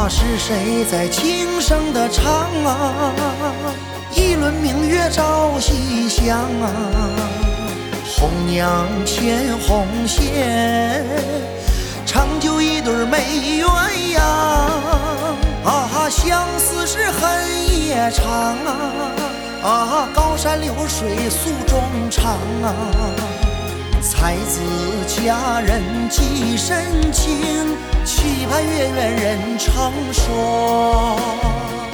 是谁在轻声的唱啊？一轮明月照西厢啊，红娘牵红线，成就一对美鸳鸯啊！相思是恨也长啊！高山流水诉衷肠啊！才子佳人寄深情，期盼月圆人成双。